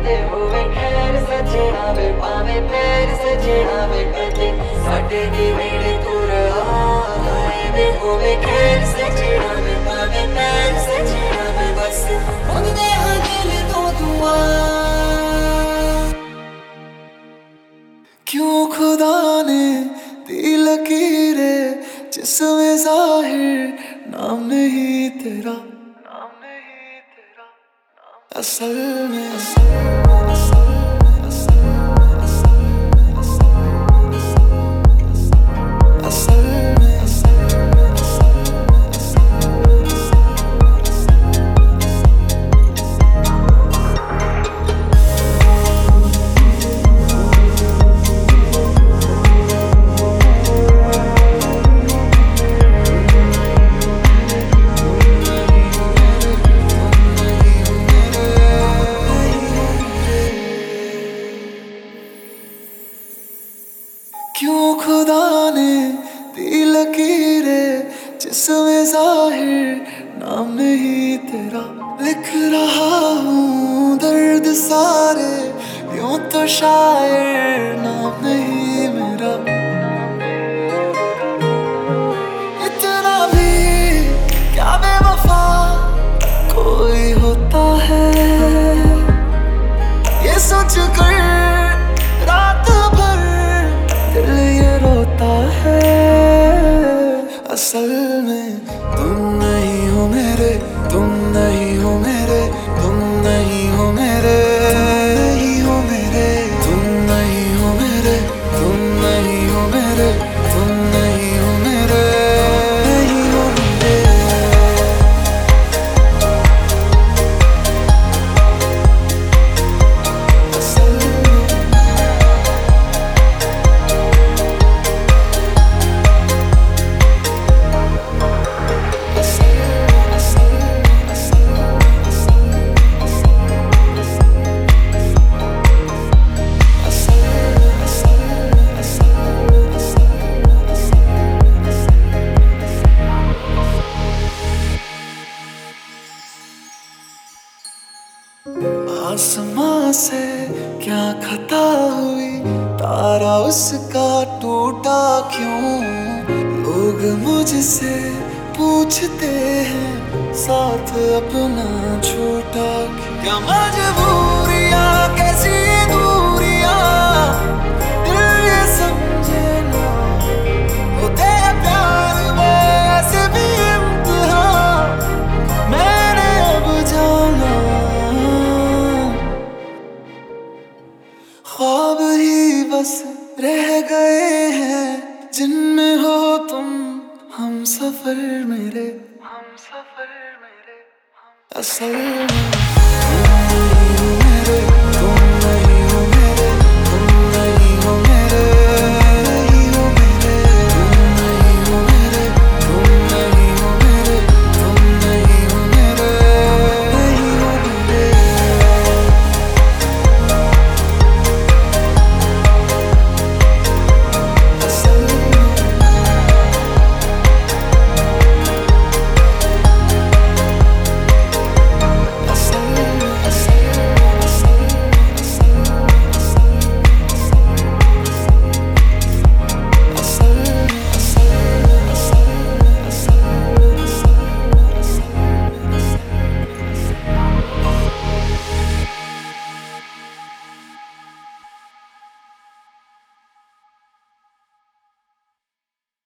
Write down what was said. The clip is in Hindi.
कदे होवे खैर सजना वे पावे पैर सजना वे कदे साडे दी वेड़े तुर आए वे होवे खैर सजना वे पावे पैर सजना वे बस मंगदे हां दिल तो दुआ। क्यों खुदा ने दी लकीरें जिसमें जाहिर नाम नहीं तेरा, नाम नहीं तेरा, असल में असल में असल में असल में असल में असल में असल में क्यों खुदा ने दी लकीरें जिसमें जाहिर नाम नहीं तेरा, लिख रहा हूँ दर्द सारे यूं तो शायर नाम नहीं मेरा। इतना भी क्या बेवफा कोई होता है, ये सोच कर रात भर दिल ये रोता है। असल में तुम नहीं हो मेरे, तुम नहीं हो मेरे, तुम नहीं हो मेरे, नहीं हो मेरे, तुम नहीं हो मेरे, तुम नहीं हो मेरे, तुम नहीं हो मेरे, नहीं हो मेरे। असल में आसमां से क्या खता हुई, तारा उसका टूटा क्यों। लोग मुझसे पूछते हैं साथ अपना छूटा क्यों। क्या मजबूरियां कैसी ये दूरियां दिल ये समझे ना, होते हैं प्यार में ऐसे भी इम्तिहान मैंने अब जाना। ख्वाब ही बस रह गए हैं जिनमें हो तुम हम सफर मेरे, हम सफर मेरे, हम असल में।